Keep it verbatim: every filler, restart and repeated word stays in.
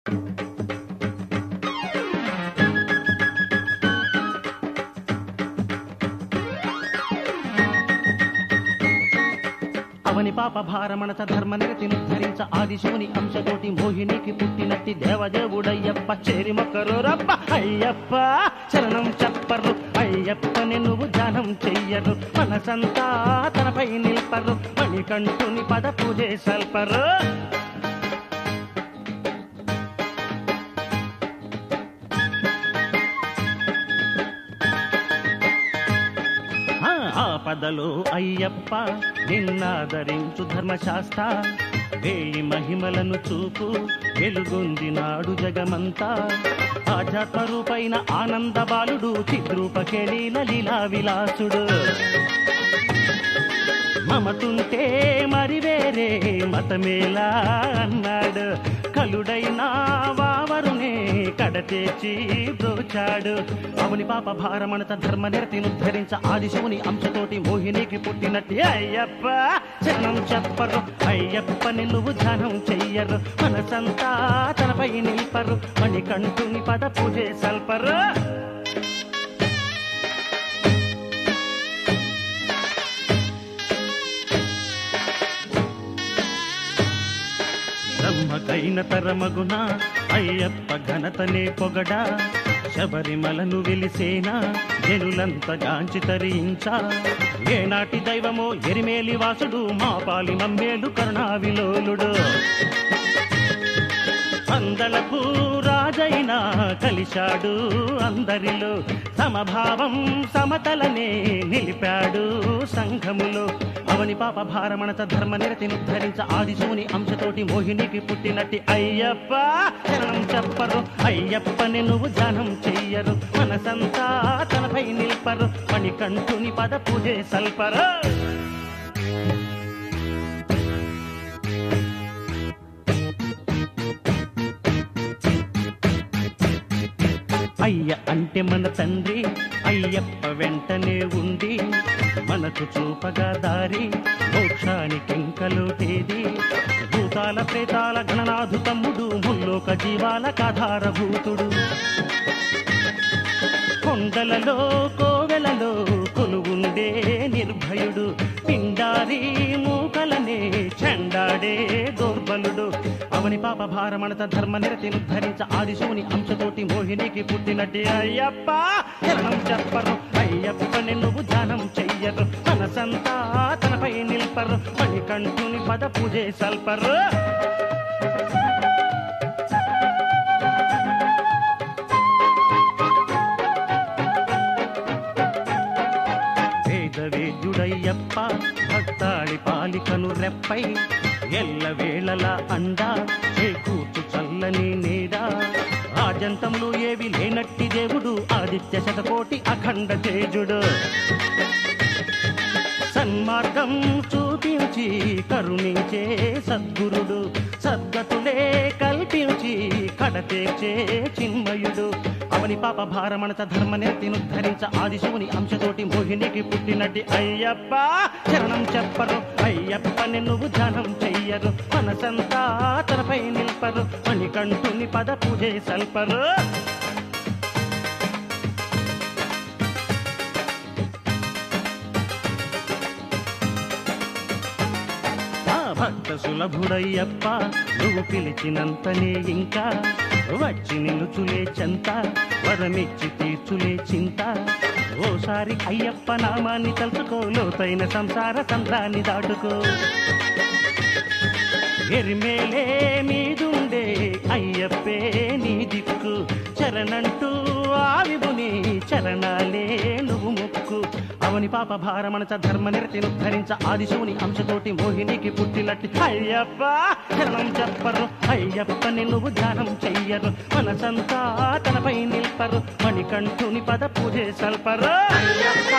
అవని పాప భారమణత ధర్మ నిరతిని ధరించ ఆదిశివుని అంశతోటి మోహినికి పుట్టినట్టి దేవదేవుడయ్యప్ప చేరి మొక్కరు రప్ప అయ్యప్ప చరణం చెప్పరు అయ్యప్పని నువ్వు ధ్యానం చెయ్యరు మనసంతా తనపై నిల్పరు మణికంఠుని పద పూజే సల్పరు ఆపదలో అయ్యప్ప నిన్నాదరించు ధర్మశాస్త్ర వేయి మహిమలను చూపు వెలుగొందినాడు జగమంతా ఆధ్యాత్మ రూపైన ఆనంద బాలుడు చిద్రూపకేళీల లీలా విలాసుడు మమతుంటే మరి వేరే మతమేలా అన్నాడు కలుడైనా వావరునే కడతేచి బ్రోచాడు అవని పాప భారమణత ధర్మ నిరతిని ఉద్ధరించ ఆదిశివుని అంశతోటి మోహినికి పుట్టినట్టి అయ్యప్ప చరణం చెప్పరు అయ్యప్పని నువ్వు ధ్యానం చెయ్యరు మనసంతా తనపై నిల్పరు మణికంఠుని పద పూజే సల్పరు బ్రహ్మకైన తరమగున అయ్యప్ప ఘనతనే పొగడా శబరిమలను వెలిసేనా జనులంతగాంచి తరించా ఏనాటి దైవమో ఎరిమేలి వాసుడు మా పాలి మమ్మేలు కరుణావిలోలుడు అందలకు రాజైనా కలిశాడు అందరిలో సమభావం సమతలనే నిలిపాడు సంఘములో అవని పాప భారమణత ధర్మ నిరతిని ఉద్ధరించ ఆదిశివుని అంశతోటి మోహినికి పుట్టినట్టి అయ్యప్ప చరణం చెప్పరు అయ్యప్పని నువ్వు ధ్యానం చెయ్యరు మనసంతా తనపై నిల్పరు మణికంఠుని పద పూజే సల్పరు అయ్య అంటే మన తండ్రి అయ్యప్ప వెంటనే ఉండి మనకు చూపగా దారి మోక్షానికింకలోటేది భూతాల ప్రేతాల గణనాథు తమ్ముడు ముల్లోక జీవాల కాధారభూతుడు కొండలలో కోవెలలో కొలువుండే నిర్భయుడు పిండారి మూకలనే చెండాడే దోర్బలుడు అవని పాప భారమణత ధర్మ నిరతిని ఉద్ధరించ ఆదిశివుని అంశతోటి మోహినికి పుట్టినట్టి అయ్యప్ప చరణం చెప్పరు అయ్యప్పని నువ్వు ధ్యానం చెయ్యరు మనసంతా తనపై నిల్పరు మణికంఠుని పద పూజే సల్పరు వేద్యుడయ్యప్ప భక్తాళి పాలికను రెప్పై ఎల్ల వేళలా అండా చేకూర్చు చల్లని నీడా ఆజంతంలో ఏవి లేనట్టి దేవుడు ఆదిత్య శతకోటి అఖండ తేజుడు సన్మార్గం చూపించి కరుణించే సద్గురుడు సద్గతులే కల్పించి కడతేర్చే చిన్మయుడు అవని పాప భారమణత ధర్మ నిరతిని ఉద్ధరించ ఆదిశివుని అంశతోటి మోహినికి పుట్టినట్టి అయ్యప్ప చరణం చెప్పరు అయ్యప్పని నువ్వు ధ్యానం చెయ్యరు మనసంతా తనపై నిల్పరు మణికంఠుని పద పూజే సల్పరు భక్త సులభుడయ్యప్ప నువ్వు పిలిచినంతనే ఇంకా వచ్చి నిలుచులే చెంత వరమిచ్చి తీర్చులే చింత ఓసారి అయ్యప్ప నామాన్ని తలుచుకో లోతైన సంసార సంద్రాన్ని దాటుకో ఎరిమేలే మీదుండే అయ్యప్పే నీ దిక్కు చరణంటూ ఆవిబుని చరణాలే నువ్వు ముక్కు అవని పాప భారమణత ధర్మ నిరతిని ఉద్ధరించ ఆదిశివుని అంశతోటి మోహినికి పుట్టినట్టి అయ్యప్ప చరణం చెప్పరు అయ్యప్పని నువ్వు ధ్యానం చెయ్యరు మనసంతా తనపై నిల్పరు మణికంఠుని పద పూజే సల్పరు.